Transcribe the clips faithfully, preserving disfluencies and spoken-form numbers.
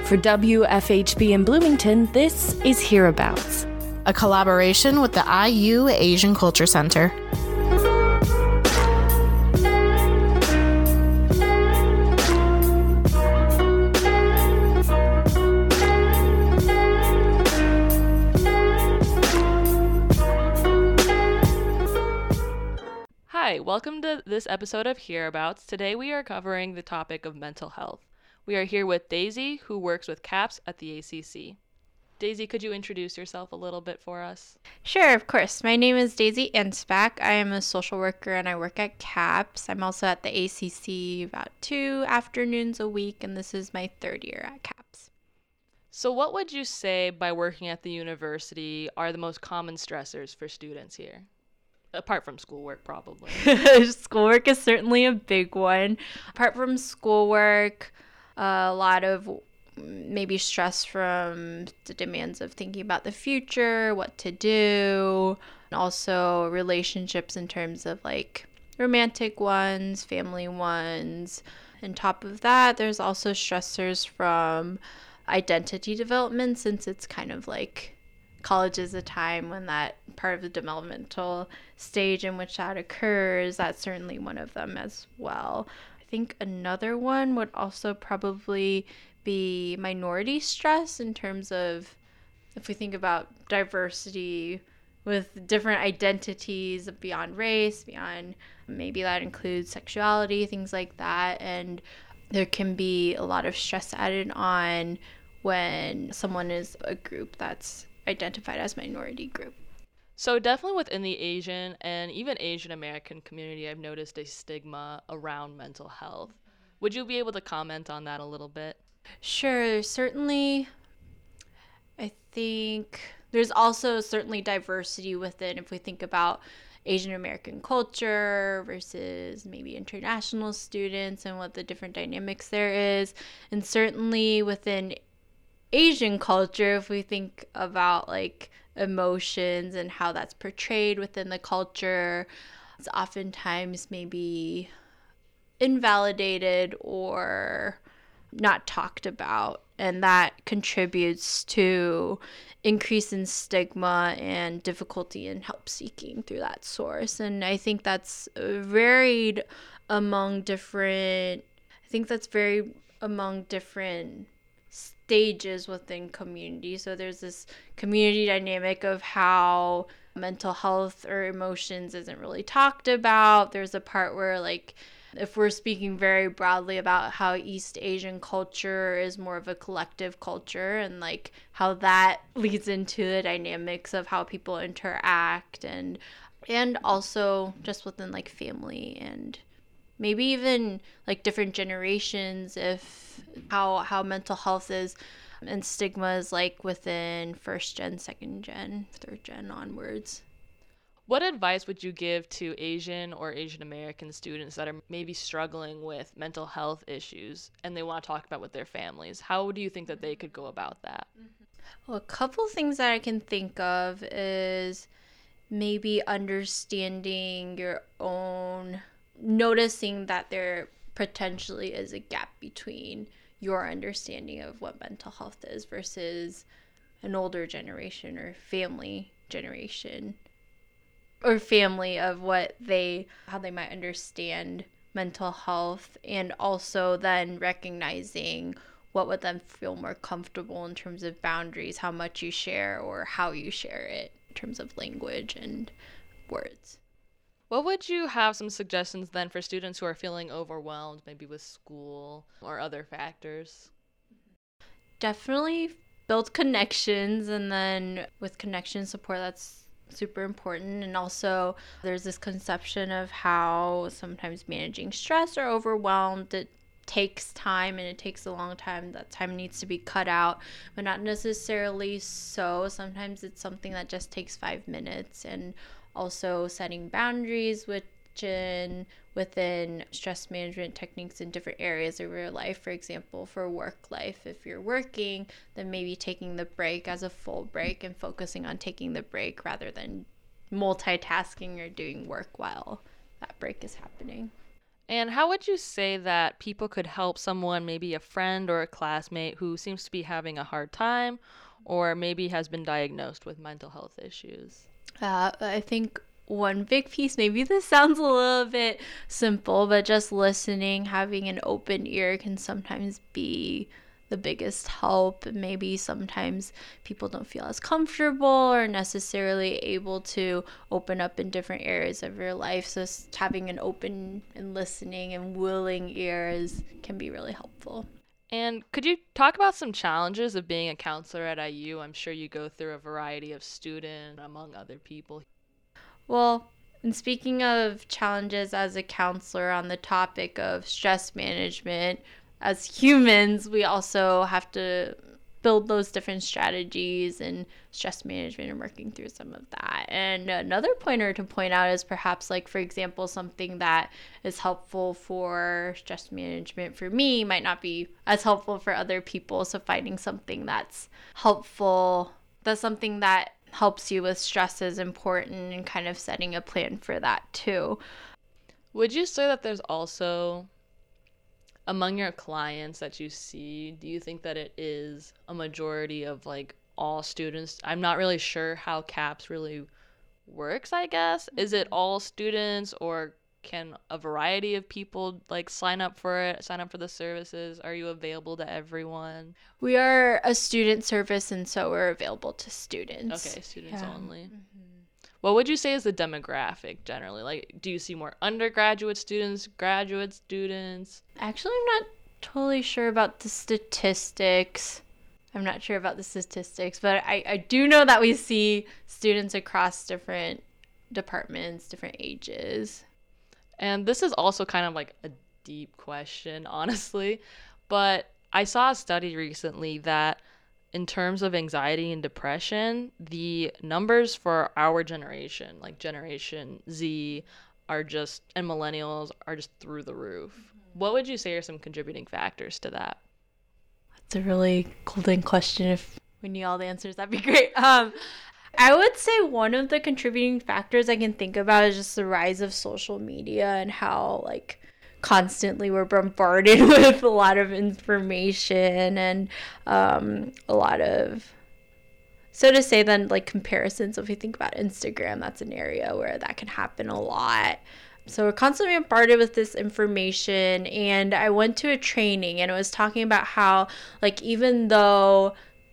For W F H B in Bloomington, this is Hereabouts, a collaboration with the I U Asian Culture Center. Hi, welcome to this episode of Hereabouts. Today we are covering the topic of mental health. We are here with Daisy, who works with CAPS at the A C C. Daisy, could you introduce yourself a little bit for us? Sure, of course. My name is Daisy Ansbach. I am a social worker and I work at CAPS. I'm also at the A C C about two afternoons a week, and this is my third year at CAPS. So what would you say by working at the university are the most common stressors for students here? Apart from schoolwork, probably. Schoolwork is certainly a big one. Apart from schoolwork, a lot of maybe stress from the demands of thinking about the future, what to do, and also relationships in terms of like romantic ones, family ones. On top of that, there's also stressors from identity development, since it's kind of like college is a time when that part of the developmental stage in which that occurs. That's certainly one of them as well. I think another one would also probably be minority stress, in terms of if we think about diversity with different identities beyond race, beyond maybe that includes sexuality, things like that. And there can be a lot of stress added on when someone is a group that's identified as minority group. So definitely within the Asian and even Asian American community, I've noticed a stigma around mental health. Would you be able to comment on that a little bit? Sure, certainly. I think there's also certainly diversity within, if we think about Asian American culture versus maybe international students and what the different dynamics there is. And certainly within Asian culture, if we think about like emotions and how that's portrayed within the culture, it's oftentimes maybe invalidated or not talked about, and that contributes to increase in stigma and difficulty in help seeking through that source. And I think that's varied among different I think that's very among different stages within community. So there's this community dynamic of how mental health or emotions isn't really talked about. There's a part where, like, if we're speaking very broadly about how East Asian culture is more of a collective culture, and like how that leads into the dynamics of how people interact, and and also just within like family and maybe even like different generations, if how how mental health is and stigma is like within first gen, second gen, third gen onwards. What advice would you give to Asian or Asian American students that are maybe struggling with mental health issues and they want to talk about with their families? How do you think that they could go about that? Well, a couple things that I can think of is maybe understanding your own, noticing that there potentially is a gap between your understanding of what mental health is versus an older generation or family generation or family of what they, how they might understand mental health, and also then recognizing what would then feel more comfortable in terms of boundaries, how much you share or how you share it in terms of language and words. What would you have some suggestions then for students who are feeling overwhelmed, maybe with school or other factors? Definitely build connections, and then with connection support, that's super important. And also there's this conception of how sometimes managing stress or overwhelmed, it takes time and it takes a long time. That time needs to be cut out, but not necessarily so. Sometimes it's something that just takes five minutes. And also setting boundaries, which in within stress management techniques in different areas of your life. For example, for work life, if you're working, then maybe taking the break as a full break and focusing on taking the break rather than multitasking or doing work while that break is happening. And how would you say that people could help someone, maybe a friend or a classmate who seems to be having a hard time or maybe has been diagnosed with mental health issues? Uh, I think one big piece, maybe this sounds a little bit simple, but just listening, having an open ear can sometimes be the biggest help. Maybe sometimes people don't feel as comfortable or necessarily able to open up in different areas of your life. So just having an open and listening and willing ears can be really helpful. And could you talk about some challenges of being a counselor at I U? I'm sure you go through a variety of students among other people. Well, and speaking of challenges as a counselor on the topic of stress management, as humans, we also have to build those different strategies and stress management and working through some of that. And another pointer to point out is perhaps, like, for example, something that is helpful for stress management for me might not be as helpful for other people. So finding something that's helpful, that's something that helps you with stress is important, and kind of setting a plan for that too. Would you say that there's also, among your clients that you see, do you think that it is a majority of like all students? I'm not really sure how CAPS really works, I guess. Is it all students, or can a variety of people like sign up for it, sign up for the services? Are you available to everyone? We are a student service, and so we're available to students. Okay, students Yeah. only. Mm-hmm. What would you say is the demographic generally? Like, do you see more undergraduate students, graduate students? Actually, I'm not totally sure about the statistics. I'm not sure about the statistics, but I, I do know that we see students across different departments, different ages. And this is also kind of like a deep question, honestly. But I saw a study recently that in terms of anxiety and depression, the numbers for our generation, like Generation Z, are just, and millennials are just through the roof. Mm-hmm. What would you say are some contributing factors to that? That's a really golden question. If we knew all the answers, that'd be great. Um, I would say one of the contributing factors I can think about is just the rise of social media and how, like, constantly we're bombarded with a lot of information and um, a lot of, so to say then, like, comparisons. If we think about Instagram, that's an area where that can happen a lot. So we're constantly bombarded with this information. And I went to a training and it was talking about how, like, even though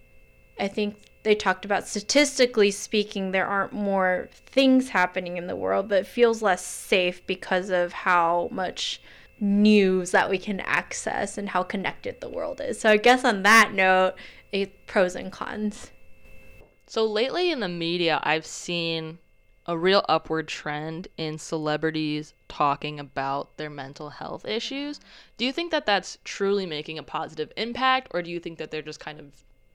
I think they talked about statistically speaking, there aren't more things happening in the world, but it feels less safe because of how much news that we can access and how connected the world is. So I guess on that note, it's pros and cons. So lately in the media, I've seen a real upward trend in celebrities talking about their mental health issues. Do you think that that's truly making a positive impact, or do you think that they're just kind of,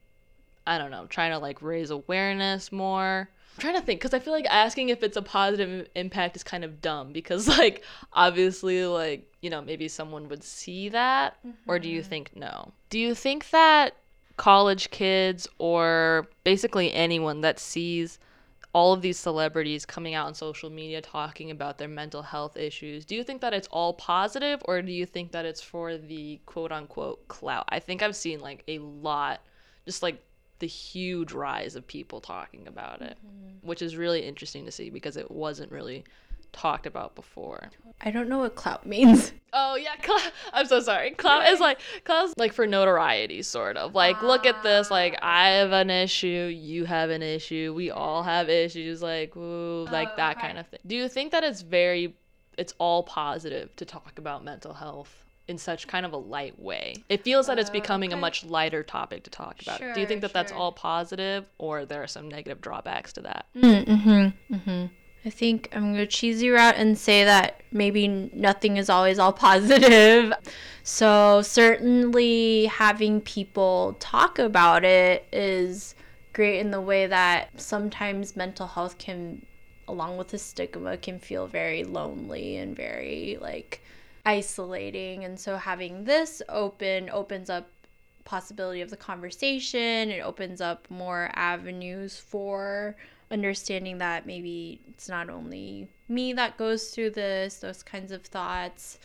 I don't know, trying to like raise awareness more? I'm trying to think, because I feel like asking if it's a positive impact is kind of dumb, because like obviously like, you know, maybe someone would see that. Mm-hmm. Or do you think no? Do you think that college kids, or basically anyone that sees all of these celebrities coming out on social media talking about their mental health issues, do you think that it's all positive, or do you think that it's for the quote unquote clout? I think I've seen like a lot, just like the huge rise of people talking about it, mm-hmm. which is really interesting to see because it wasn't really talked about before. I don't know what clout means. Oh yeah, clout. I'm so sorry. Clout is like clout is like for notoriety, sort of. Like, ah. Look at this. Like, I have an issue. You have an issue. We all have issues. Like, ooh, like oh, that okay. kind of thing. Do you think that it's very, it's all positive to talk about mental health in such kind of a light way? It feels that it's becoming uh, okay. a much lighter topic to talk about. Sure, Do you think that sure. that's all positive, or there are some negative drawbacks to that? Mm-hmm. Mm-hmm. I think I'm going to cheesy route and say that maybe nothing is always all positive. So certainly having people talk about it is great in the way that sometimes mental health can, along with the stigma, can feel very lonely and very like isolating. And so having this open opens up possibility of the conversation. It opens up more avenues for understanding that maybe it's not only me that goes through this, those kinds of thoughts.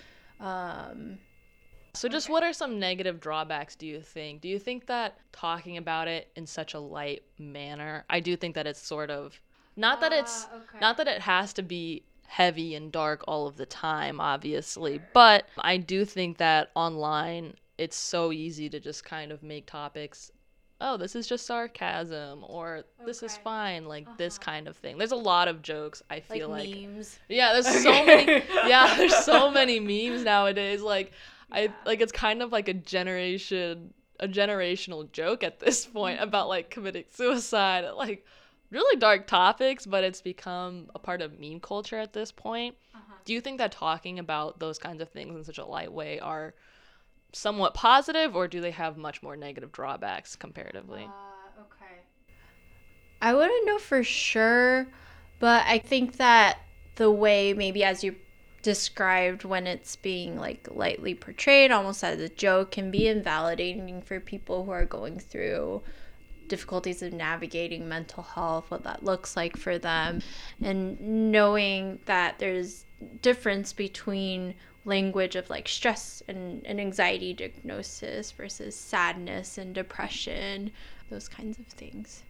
Um, So just what are some negative drawbacks, do you think? Do you think that talking about it in such a light manner, I do think that it's sort of, not that it's, Ah, okay. not that it has to be heavy and dark all of the time, obviously, but I do think that online it's so easy to just kind of make topics, oh, this is just sarcasm, or this is Okay. fine, like this Uh-huh. kind of thing. There's a lot of jokes, I like feel like. memes. Yeah, there's so many. Yeah, there's so many memes nowadays. Like, I like it's kind of like a generation, a generational joke at this point about like committing suicide, like really dark topics, but it's become a part of meme culture at this point. Uh-huh. Do you think that talking about those kinds of things in such a light way are somewhat positive, or do they have much more negative drawbacks comparatively? Uh, okay. I wouldn't know for sure, but I think that the way, maybe as you described, when it's being like lightly portrayed almost as a joke, can be invalidating for people who are going through difficulties of navigating mental health, what that looks like for them, and knowing that there's difference between language of like stress and, and anxiety diagnosis versus sadness and depression, those kinds of things.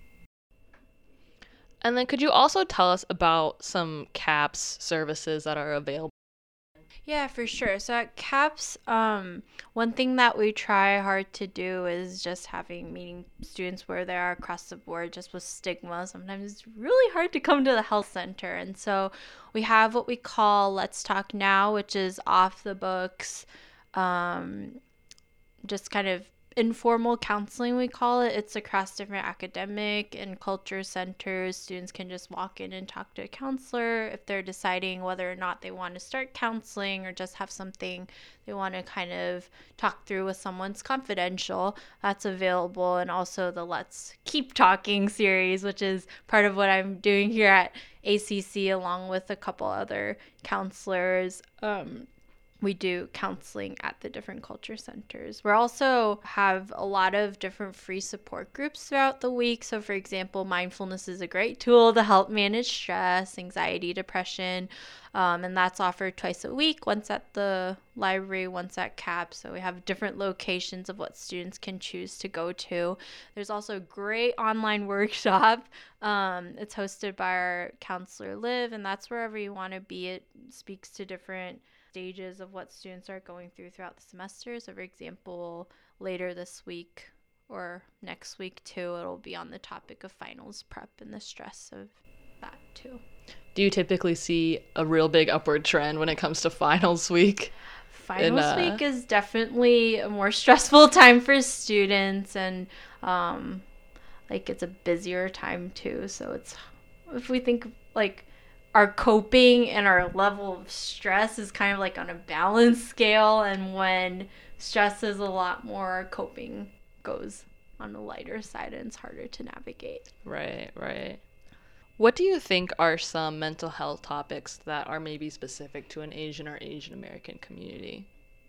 And then could you also tell us about some CAPS services that are available? Yeah, for sure. So at CAPS, um, one thing that we try hard to do is just having meeting students where they are across the board, just with stigma. Sometimes it's really hard to come to the health center. And so we have what we call Let's Talk Now, which is off the books, um, just kind of informal counseling, we call it. It's across different academic and culture centers. Students can just walk in and talk to a counselor if they're deciding whether or not they want to start counseling or just have something they want to kind of talk through with someone's confidential. That's available. And also the Let's Keep Talking series, which is part of what I'm doing here at A C C along with a couple other counselors. Um, we do counseling at the different culture centers. We also have a lot of different free support groups throughout the week. So for example, mindfulness is a great tool to help manage stress, anxiety, depression. Um, and that's offered twice a week, once at the library, once at CAP. So we have different locations of what students can choose to go to. There's also a great online workshop. Um, it's hosted by our counselor, Liv, and that's wherever you want to be. It speaks to different stages of what students are going through throughout the semester. So for example, later this week or next week too, it'll be on the topic of finals prep and the stress of that too. Do you typically see a real big upward trend when it comes to finals week? Finals uh, week is definitely a more stressful time for students, and um, like it's a busier time too. So it's, if we think like our coping and our level of stress is kind of like on a balance scale, and when stress is a lot more, coping goes on the lighter side and it's harder to navigate. Right, right. What do you think are some mental health topics that are maybe specific to an Asian or Asian American community?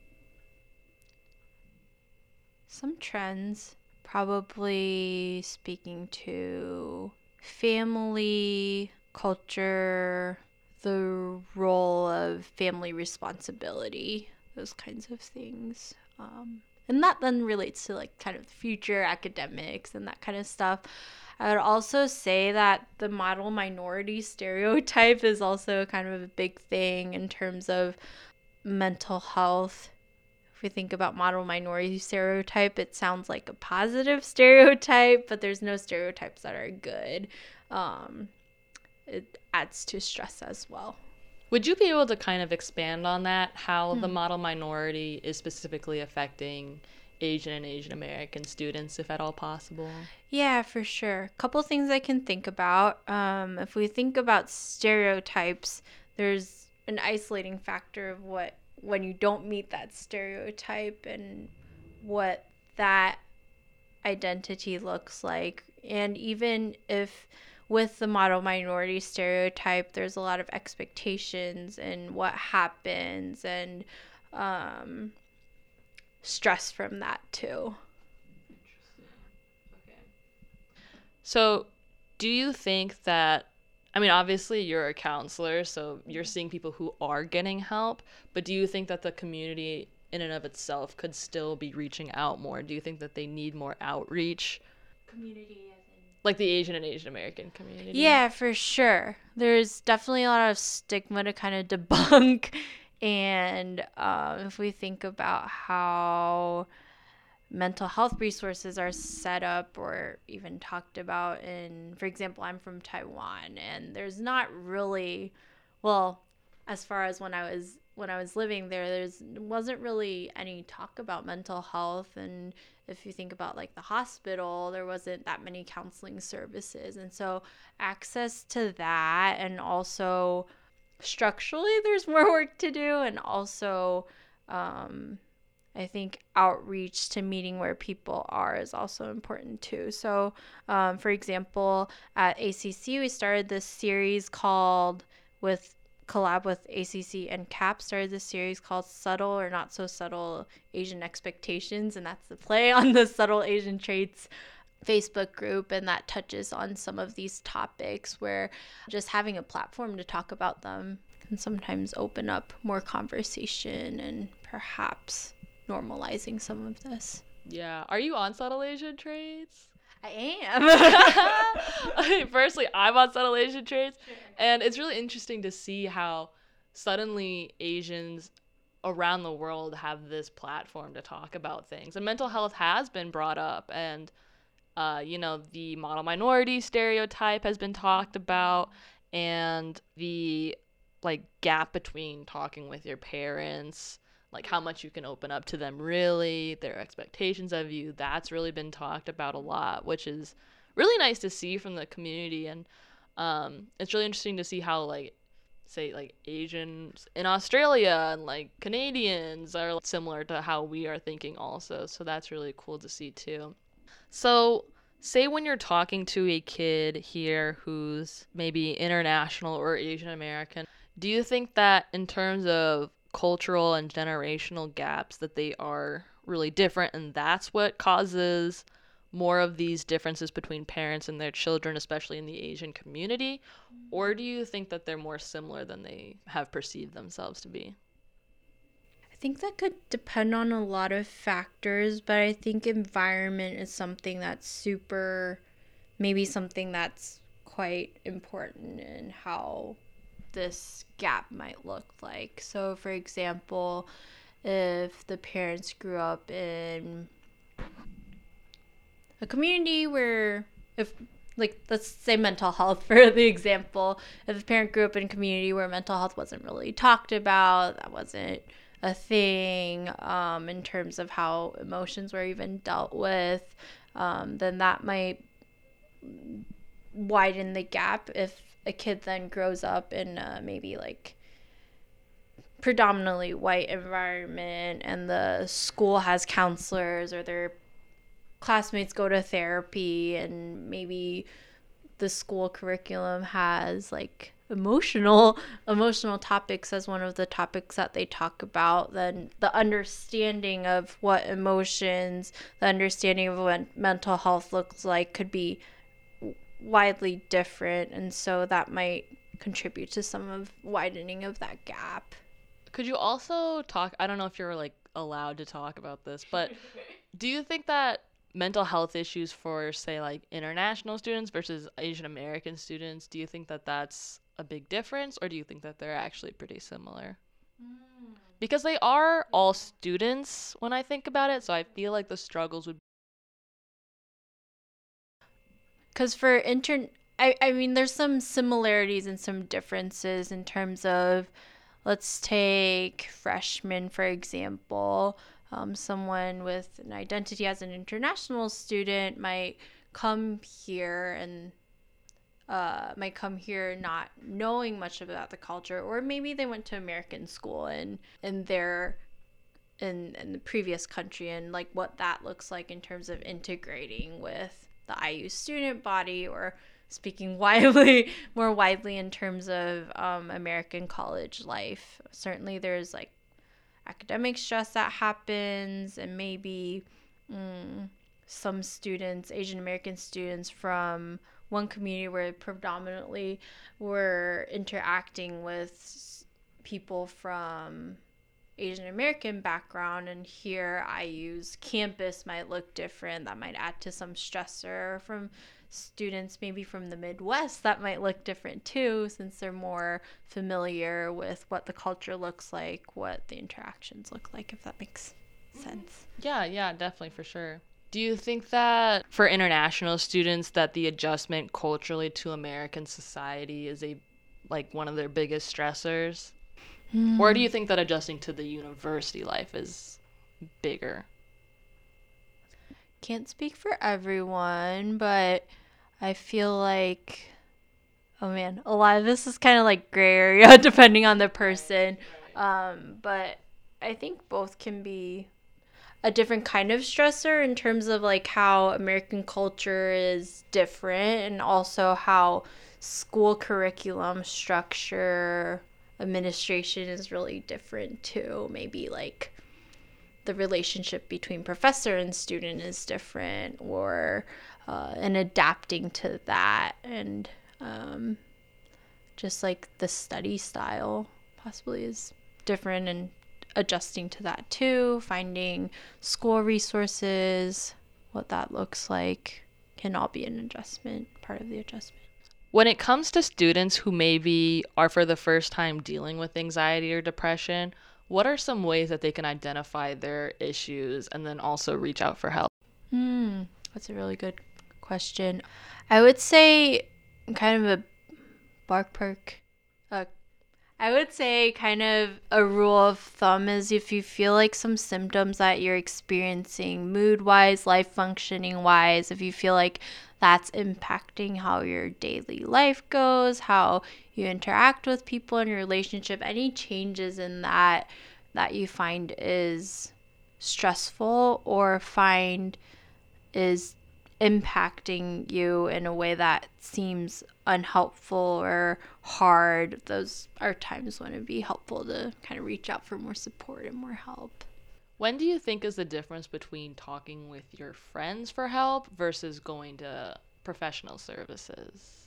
Some trends, probably speaking to family, culture, the role of family responsibility, those kinds of things. Um, and that then relates to like kind of future academics and that kind of stuff. I would also say that the model minority stereotype is also kind of a big thing in terms of mental health. If we think about model minority stereotype, it sounds like a positive stereotype, but there's no stereotypes that are good. Um, it adds to stress as well. Would you be able to kind of expand on that, how Hmm. the model minority is specifically affecting Asian and Asian American students, if at all possible? Yeah, for sure. A couple things I can think about. Um, if we think about stereotypes, there's an isolating factor of what when you don't meet that stereotype and what that identity looks like. And even if with the model minority stereotype, there's a lot of expectations and what happens and um, stress from that too. So, do you think that I mean, obviously you're a counselor, so you're seeing people who are getting help, but do you think that the community in and of itself could still be reaching out more? Do you think that they need more outreach? Community as in... Like the Asian and Asian American community? Yeah, for sure. There's definitely a lot of stigma to kind of debunk. And um, if we think about how mental health resources are set up or even talked about in, for example, I'm from Taiwan, and there's not really, well, as far as when I was when I was living there, there's wasn't really any talk about mental health. And if you think about like the hospital, there wasn't that many counseling services. And so access to that, and also structurally there's more work to do, and also um I think outreach to meeting where people are is also important too. So, um, for example, at A C C, we started this series called, with collab with A C C and CAP, started this series called Subtle or Not So Subtle Asian Expectations. And that's the play on the Subtle Asian Traits Facebook group. And that touches on some of these topics where just having a platform to talk about them can sometimes open up more conversation and perhaps normalizing some of this. Yeah. Are you on Subtle Asian Traits? I am. I mean, personally, I'm on Subtle Asian Traits, and it's really interesting to see how suddenly Asians around the world have this platform to talk about things. And mental health has been brought up, and uh, you know, the model minority stereotype has been talked about, and the like gap between talking with your parents, like how much you can open up to them, really, their expectations of you, that's really been talked about a lot, which is really nice to see from the community. And um, it's really interesting to see how, like, say, like, Asians in Australia and, like, Canadians are similar to how we are thinking also. So that's really cool to see, too. So say when you're talking to a kid here who's maybe international or Asian American, do you think that in terms of cultural and generational gaps that they are really different, and that's what causes more of these differences between parents and their children, especially in the Asian community? Or do you think that they're more similar than they have perceived themselves to be? I think that could depend on a lot of factors, but I think environment is something that's super, maybe something that's quite important in how this gap might look like. So, for example, if the parents grew up in a community where, if like let's say mental health for the example, if a parent grew up in a community where mental health wasn't really talked about, that wasn't a thing um, in terms of how emotions were even dealt with, um, then that might widen the gap. If a kid then grows up in a maybe like predominantly white environment, and the school has counselors or their classmates go to therapy, and maybe the school curriculum has like emotional emotional topics as one of the topics that they talk about, then the understanding of what emotions, the understanding of what mental health looks like could be widely different. And so that might contribute to some of widening of that gap. Could you also talk, I don't know if you're like allowed to talk about this, but do you think that mental health issues for, say, like international students versus Asian American students, do you think that that's a big difference, or do you think that they're actually pretty similar? Mm. Because they are all students when I think about it, so I feel like the struggles would. Because for intern, I, I mean, there's some similarities and some differences in terms of, let's take freshmen, for example. Um, someone with an identity as an international student might come here and uh, might come here not knowing much about the culture, or maybe they went to American school and in their in in the previous country, and like what that looks like in terms of integrating with the I U student body, or speaking widely, more widely in terms of um, American college life. Certainly there's like academic stress that happens, and maybe mm, some students, Asian American students from one community where predominantly we're interacting with people from Asian American background, and here I use campus might look different. That might add to some stressor. From students maybe from the Midwest, that might look different too, since they're more familiar with what the culture looks like, what the interactions look like, if that makes sense. Yeah, yeah, definitely, for sure. Do you think that for international students that the adjustment culturally to American society is a like one of their biggest stressors? Mm. Or do you think that adjusting to the university life is bigger? Can't speak for everyone, but I feel like, oh man, a lot of this is kind of like gray area depending on the person. Um, but I think both can be a different kind of stressor in terms of like how American culture is different, and also how school curriculum structure, administration is really different too. Maybe like the relationship between professor and student is different, or uh, and adapting to that, and um, just like the study style possibly is different, and adjusting to that too, finding school resources, what that looks like, can all be an adjustment, part of the adjustment. When it comes to students who maybe are for the first time dealing with anxiety or depression, what are some ways that they can identify their issues and then also reach out for help? Hmm, that's a really good question. I would say kind of a bark perk. Uh, I would say kind of a rule of thumb is if you feel like some symptoms that you're experiencing mood-wise, life functioning-wise, if you feel like that's impacting how your daily life goes, how you interact with people in your relationship, any changes in that that you find is stressful or find is impacting you in a way that seems unhelpful or hard, those are times when it'd be helpful to kind of reach out for more support and more help. When do you think is the difference between talking with your friends for help versus going to professional services?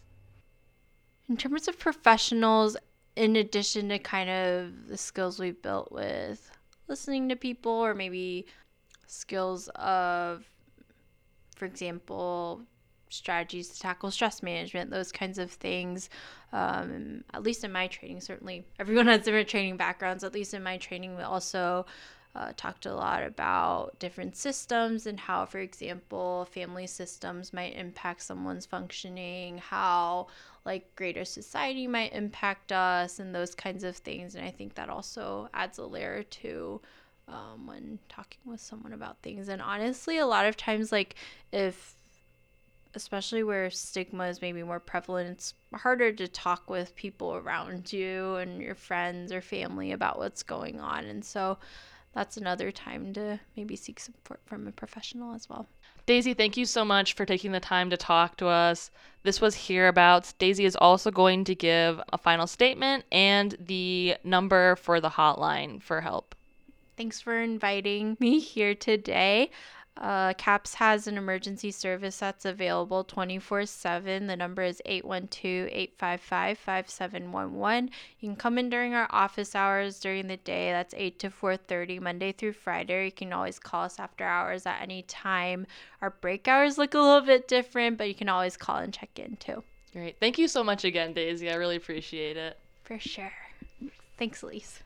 In terms of professionals, in addition to kind of the skills we've built with listening to people, or maybe skills of, for example, strategies to tackle stress management, those kinds of things, um, at least in my training, certainly everyone has different training backgrounds. At least in my training, we also Uh, talked a lot about different systems and how, for example, family systems might impact someone's functioning, how like greater society might impact us, and those kinds of things. And I think that also adds a layer to um, when talking with someone about things. And honestly, a lot of times, like if, especially where stigma is maybe more prevalent, it's harder to talk with people around you and your friends or family about what's going on. And so that's another time to maybe seek support from a professional as well. Daisy, thank you so much for taking the time to talk to us. This was Hereabouts. Daisy is also going to give a final statement and the number for the hotline for help. Thanks for inviting me here today. Uh, CAPS has an emergency service that's available twenty-four seven. The number is eight one two, eight five five, five seven one one. You can come in during our office hours during the day. That's eight to four thirty, Monday through Friday. You can always call us after hours at any time. Our break hours look a little bit different, but you can always call and check in too. Great. Thank you so much again, Daisy. I really appreciate it. For sure. Thanks, Elise.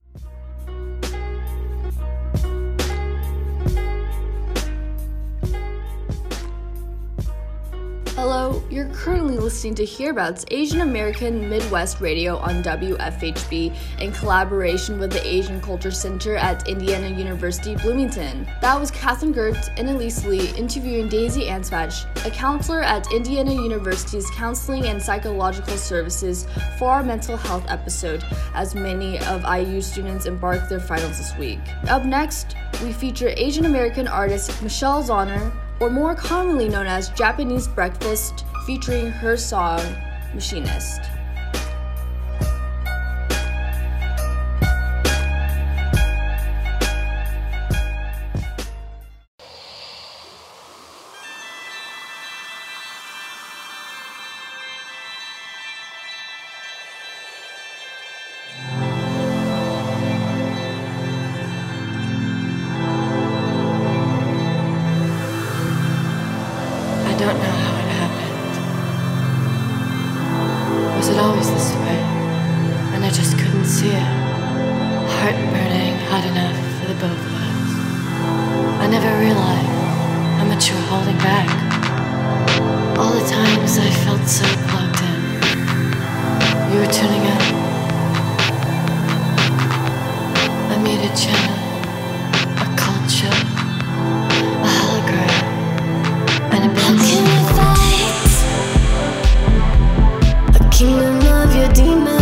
Hello, you're currently listening to Hereabouts Asian American Midwest Radio on W F H B in collaboration with the Asian Culture Center at Indiana University Bloomington. That was Catherine Gert and Elise Lee interviewing Daisy Ansvach, a counselor at Indiana University's Counseling and Psychological Services, for our mental health episode, as many of I U students embark their finals this week. Up next, we feature Asian American artist Michelle Zauner, or more commonly known as Japanese Breakfast, featuring her song, Machinist. heart burning hot enough for the both of us. I never realized how much you were holding back. All the times I felt so plugged in, you were tuning out. I made a channel, a culture, a hologram, and a pencil. How can I fight a kingdom of your demons?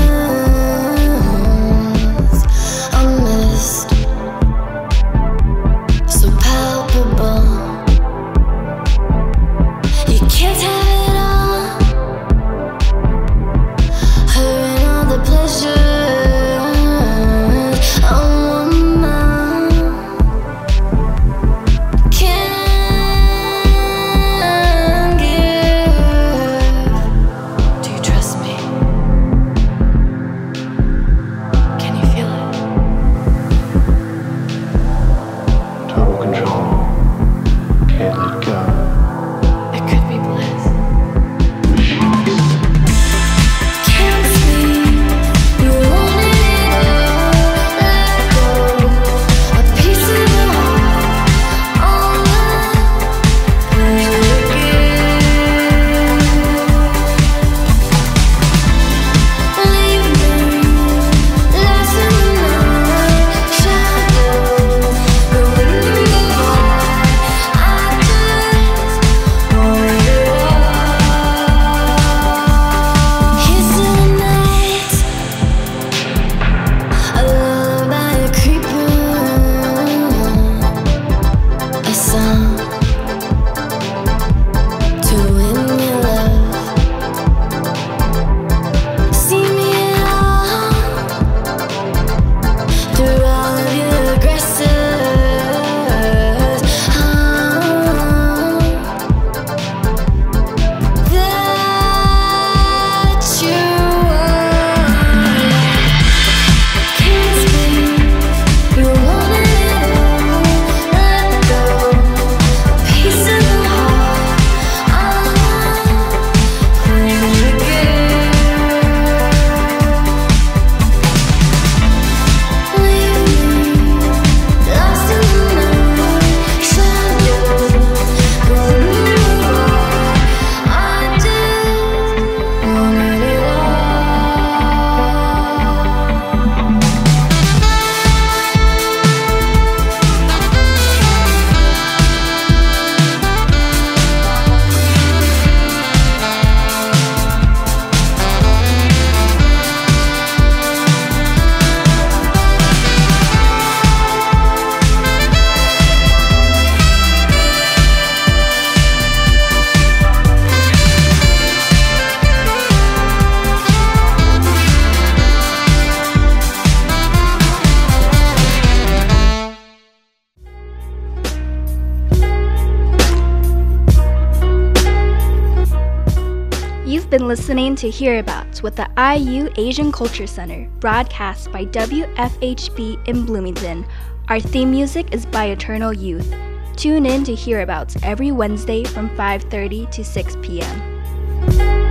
You've been listening to Hereabouts with the I U Asian Culture Center, broadcast by W F H B in Bloomington. Our theme music is by Eternal Youth. Tune in to Hereabouts every Wednesday from five thirty to six p.m.